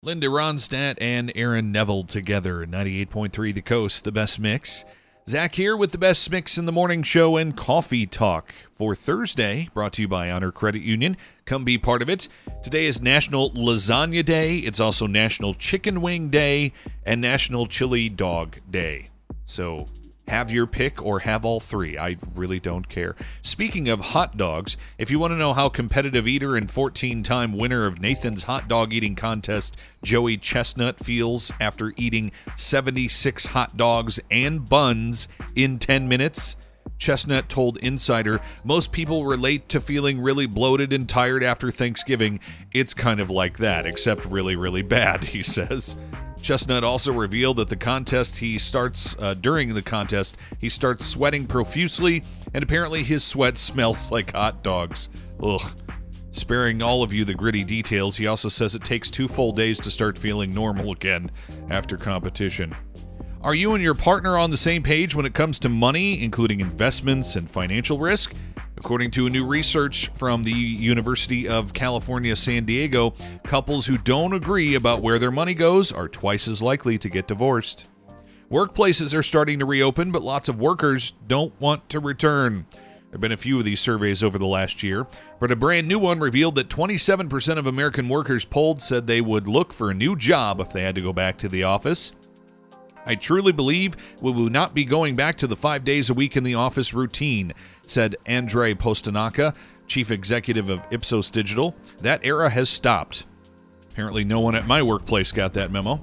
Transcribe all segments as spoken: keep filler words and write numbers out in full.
Linda Ronstadt and Aaron Neville together, ninety-eight point three The Coast, the best mix. Zach here with the best mix in the morning show and coffee talk for Thursday, brought to you by Honor Credit Union. Come be part of it. Today is National Lasagna Day. It's also National Chicken Wing Day and National Chili Dog Day. So have your pick or have all three. I really don't care. Speaking of hot dogs, if you want to know how competitive eater and fourteen-time winner of Nathan's hot dog eating contest, Joey Chestnut, feels after eating seventy-six hot dogs and buns in ten minutes, Chestnut told Insider, most people relate to feeling really bloated and tired after Thanksgiving. It's kind of like that, except really, really bad, he says. Chestnut also revealed that the contest he starts uh, during the contest, he starts sweating profusely, and apparently his sweat smells like hot dogs. Ugh. Sparing all of you the gritty details, he also says it takes two full days to start feeling normal again after competition. Are you and your partner on the same page when it comes to money, including investments and financial risk? According to a new research from the University of California, San Diego, couples who don't agree about where their money goes are twice as likely to get divorced. Workplaces are starting to reopen, but lots of workers don't want to return. There have been a few of these surveys over the last year, but a brand new one revealed that twenty-seven percent of American workers polled said they would look for a new job if they had to go back to the office. I truly believe we will not be going back to the five days a week in the office routine, said Andre Postanaka, chief executive of Ipsos Digital. That era has stopped. Apparently no one at my workplace got that memo.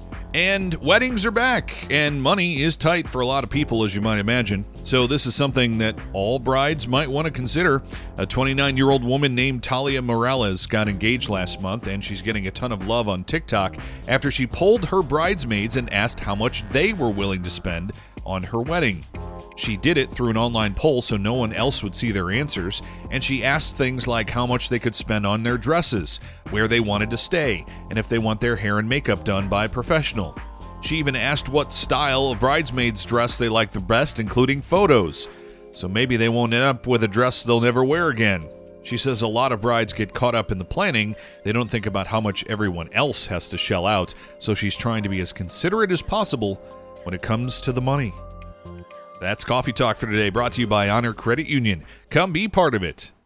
And weddings are back, and money is tight for a lot of people, as you might imagine. So this is something that all brides might want to consider. A twenty-nine-year-old woman named Talia Morales got engaged last month, and she's getting a ton of love on TikTok after she polled her bridesmaids and asked how much they were willing to spend on her wedding. She did it through an online poll so no one else would see their answers, and she asked things like how much they could spend on their dresses, where they wanted to stay, and if they want their hair and makeup done by a professional. She even asked what style of bridesmaid's dress they like the best, including photos. So maybe they won't end up with a dress they'll never wear again. She says a lot of brides get caught up in the planning. They don't think about how much everyone else has to shell out, so she's trying to be as considerate as possible when it comes to the money. That's Coffee Talk for today, brought to you by Honor Credit Union. Come be part of it.